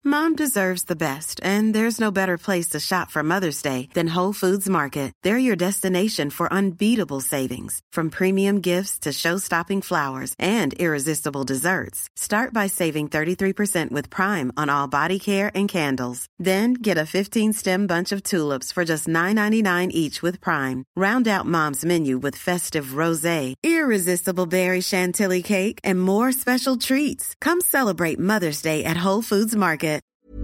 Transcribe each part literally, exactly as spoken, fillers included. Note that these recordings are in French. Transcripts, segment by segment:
Mom deserves the best, and there's no better place to shop for Mother's Day than Whole Foods Market. They're your destination for unbeatable savings, from premium gifts to show-stopping flowers and irresistible desserts. Start by saving thirty-three percent with Prime on all body care and candles. Then get a fifteen-stem bunch of tulips for just nine ninety-nine each with Prime. Round out Mom's menu with festive rosé, irresistible berry chantilly cake, and more special treats. Come celebrate Mother's Day at Whole Foods Market.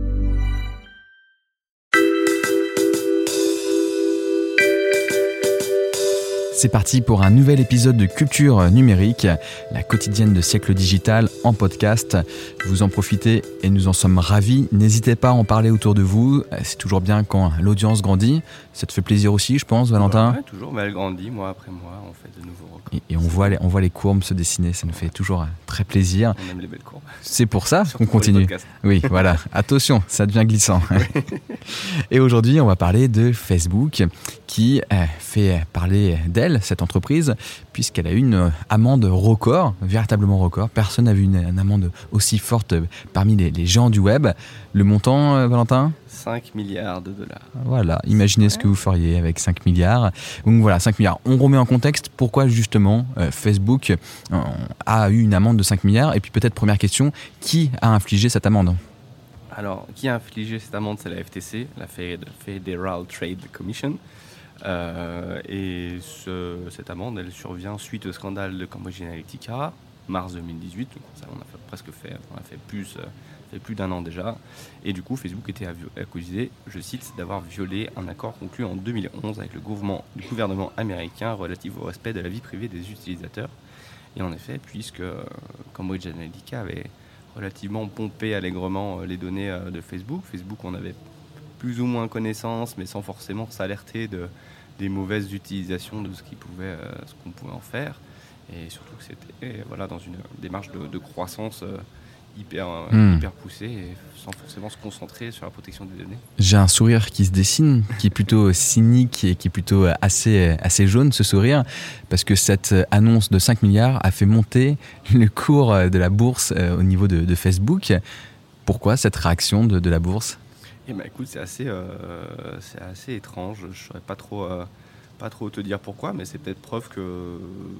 C'est parti pour un nouvel épisode de Culture Numérique, la quotidienne de Siècle Digital en podcast. Vous en profitez et nous en sommes ravis. N'hésitez pas à en parler autour de vous. C'est toujours bien quand l'audience grandit. Ça te fait plaisir aussi, je pense, Valentin ? Ouais, toujours, mais elle grandit, mois après mois, on fait de nouveaux records. Et, et on, voit les, on voit les courbes se dessiner, ça nous fait toujours très plaisir. On aime les belles courbes. C'est pour ça Surtout qu'on continue. Oui, voilà. Attention, ça devient glissant. Et aujourd'hui, on va parler de Facebook qui euh, fait parler d'elle, cette entreprise, puisqu'elle a eu une amende record, véritablement record. Personne n'a vu une, une amende aussi forte parmi les, les géants du web. Le montant, euh, Valentin ? cinq milliards de dollars. Voilà, imaginez ce que vous feriez avec cinq milliards. Donc voilà, cinq milliards. On remet en contexte pourquoi justement euh, Facebook euh, a eu une amende de cinq milliards. Et puis peut-être première question, qui a infligé cette amende ? Alors, qui a infligé cette amende ? C'est la F T C, la Federal Trade Commission. Euh, et ce, cette amende, elle survient suite au scandale de Cambridge Analytica, mars deux mille dix-huit. Donc ça, on a fait, presque fait, on a fait plus, euh, fait plus d'un an déjà. Et du coup, Facebook était accusé, je cite, d'avoir violé un accord conclu en deux mille onze avec le gouvernement, le gouvernement américain relatif au respect de la vie privée des utilisateurs. Et en effet, puisque euh, Cambridge Analytica avait relativement pompé allègrement euh, les données euh, de Facebook, Facebook, on avait plus ou moins connaissance, mais sans forcément s'alerter de, des mauvaises utilisations de ce, qui pouvait, euh, ce qu'on pouvait en faire. Et surtout que c'était voilà, dans une démarche de, de croissance euh, hyper, euh, mmh. hyper poussée, et sans forcément se concentrer sur la protection des données. J'ai un sourire qui se dessine, qui est plutôt cynique et qui est plutôt assez, assez jaune, ce sourire, parce que cette annonce de cinq milliards a fait monter le cours de la bourse euh, au niveau de, de Facebook. Pourquoi cette réaction de, de la bourse ? Eh ben, écoute, c'est assez, euh, c'est assez étrange. Je ne saurais pas trop, euh, pas trop te dire pourquoi, mais c'est peut-être preuve que... Euh,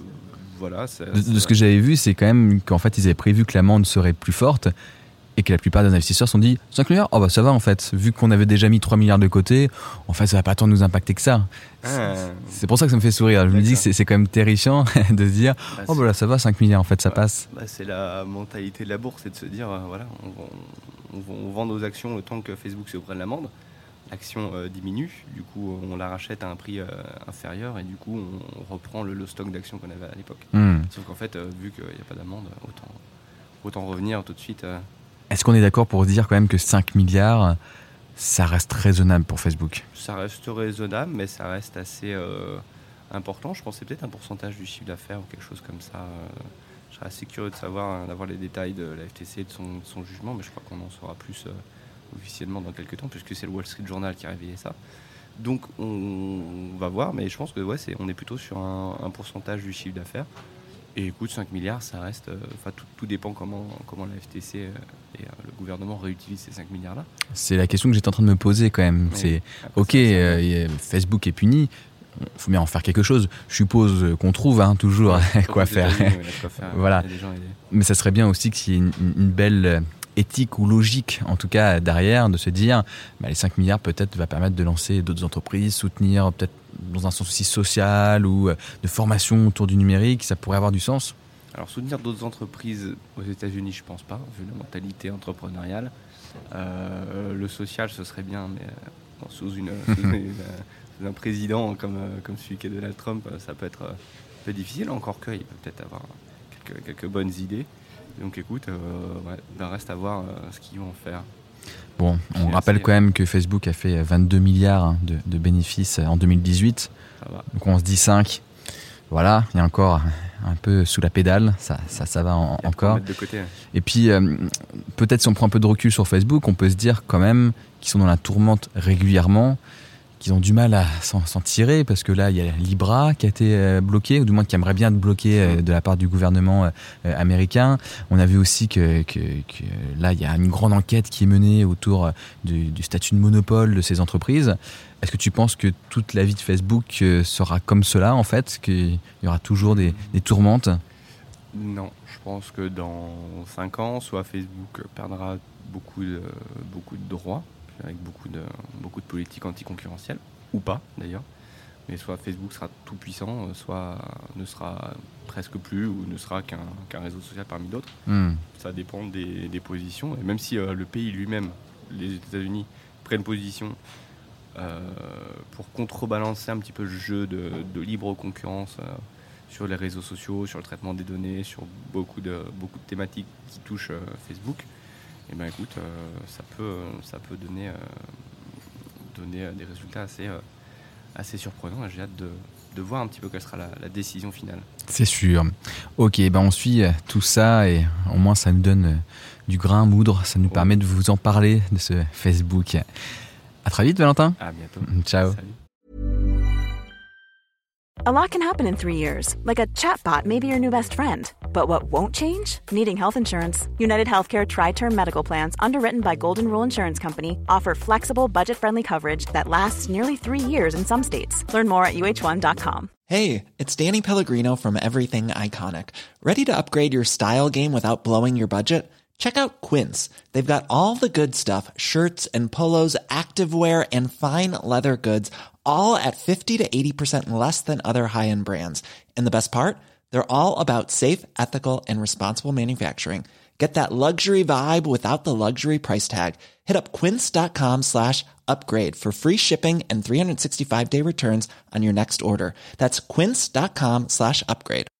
voilà, c'est, de, de ce que j'avais vu, c'est quand même qu'en fait, ils avaient prévu que l'amende serait plus forte et que la plupart des investisseurs se sont dit cinq milliards, oh bah ça va en fait. Vu qu'on avait déjà mis trois milliards de côté, en fait, ça ne va pas tant nous impacter que ça. Ah, c'est pour ça que ça me fait sourire. Je d'accord. me dis que c'est, c'est quand même terrifiant de se dire bah, oh bah là, ça va, cinq milliards, en fait, ça bah, passe. Bah, c'est la mentalité de la bourse, c'est de se dire, euh, voilà, on, on, on, on vend nos actions le temps que Facebook se prenne l'amende. L'action euh, diminue, du coup on la rachète à un prix euh, inférieur et du coup on, on reprend le, le stock d'actions qu'on avait à l'époque. Mmh. Sauf qu'en fait, euh, vu qu'il n'y a pas d'amende, autant, autant revenir tout de suite. Euh... Est-ce qu'on est d'accord pour dire quand même que cinq milliards, ça reste raisonnable pour Facebook ? Ça reste raisonnable, mais ça reste assez euh, important. Je pense que c'est peut-être un pourcentage du chiffre d'affaires ou quelque chose comme ça. Euh, je serais assez curieux de savoir, d'avoir les détails de la F T C et de son, de son jugement, mais je crois qu'on en saura plus... Euh, officiellement dans quelques temps, puisque c'est le Wall Street Journal qui a réveillé ça. Donc on, on va voir, mais je pense que ouais, c'est, on est plutôt sur un, un pourcentage du chiffre d'affaires. Et écoute, cinq milliards, ça reste... Enfin, euh, tout, tout dépend comment, comment la F T C euh, et euh, le gouvernement réutilisent ces cinq milliards-là. C'est la question que j'étais en train de me poser quand même. Mais c'est, ok, ça, euh, Facebook est puni, il faut bien en faire quelque chose. Je suppose qu'on trouve hein, toujours ouais, quoi, faire. Unis, ouais, quoi faire. Voilà. Des gens, des... Mais ça serait bien aussi qu'il y ait une, une belle... éthique ou logique, en tout cas derrière, de se dire bah, les cinq milliards peut-être va permettre de lancer d'autres entreprises, soutenir peut-être dans un sens aussi social ou de formation autour du numérique, ça pourrait avoir du sens. Alors soutenir d'autres entreprises aux États-Unis, je pense pas, vu la mentalité entrepreneuriale. Euh, le social, ce serait bien, mais euh, sous, une, sous, une, sous un président comme, comme celui qu'est Donald Trump, ça peut être un peu difficile, encore qu'il peut peut-être avoir quelques, quelques bonnes idées. Donc écoute, euh, ouais, ben reste à voir euh, ce qu'ils vont faire. Bon, on C'est rappelle assez... quand même que Facebook a fait vingt-deux milliards de, de bénéfices en deux mille dix-huit. Ça va. Donc on se dit cinq. Voilà, il y a encore un peu sous la pédale, ça, ça, ça va en, encore. De côté, ouais. Et puis, euh, peut-être si on prend un peu de recul sur Facebook, on peut se dire quand même qu'ils sont dans la tourmente régulièrement, qu'ils ont du mal à s'en, s'en tirer parce que là, il y a Libra qui a été euh, bloqué, ou du moins qui aimerait bien être bloqué euh, de la part du gouvernement euh, américain. On a vu aussi que, que, que là, il y a une grande enquête qui est menée autour du, du statut de monopole de ces entreprises. Est-ce que tu penses que toute la vie de Facebook euh, sera comme cela, en fait, qu'il y aura toujours des, des tourmentes ? Non, je pense que dans cinq ans, soit Facebook perdra beaucoup de, beaucoup de droits, avec beaucoup de, beaucoup de politiques anticoncurrentielles, ou pas d'ailleurs, mais soit Facebook sera tout puissant, soit ne sera presque plus, ou ne sera qu'un, qu'un réseau social parmi d'autres. Mm. Ça dépend des, des positions, et même si euh, le pays lui-même, les États-Unis, prennent position euh, pour contrebalancer un petit peu le jeu de, de libre concurrence euh, sur les réseaux sociaux, sur le traitement des données, sur beaucoup de, beaucoup de thématiques qui touchent euh, Facebook, et ben écoute, euh, ça peut, ça peut donner, euh, donner des résultats assez, euh, assez surprenants. J'ai hâte de, de voir un petit peu quelle sera la, la décision finale. C'est sûr. Ok, ben on suit tout ça et au moins ça nous donne du grain à moudre, ça nous oh. permet de vous en parler de ce Facebook. À très vite, Valentin. À bientôt. Ciao. Salut. A lot can happen in three years, like a chatbot may be your new best friend. But what won't change? Needing health insurance. United Healthcare Tri-Term Medical Plans, underwritten by Golden Rule Insurance Company, offer flexible, budget-friendly coverage that lasts nearly three years in some states. Learn more at U H one dot com. Hey, it's Danny Pellegrino from Everything Iconic. Ready to upgrade your style game without blowing your budget? Check out Quince. They've got all the good stuff, shirts and polos, activewear, and fine leather goods, all at fifty to eighty percent less than other high-end brands. And the best part? They're all about safe, ethical, and responsible manufacturing. Get that luxury vibe without the luxury price tag. Hit up quince.com slash upgrade for free shipping and three sixty-five day returns on your next order. That's quince.com slash upgrade.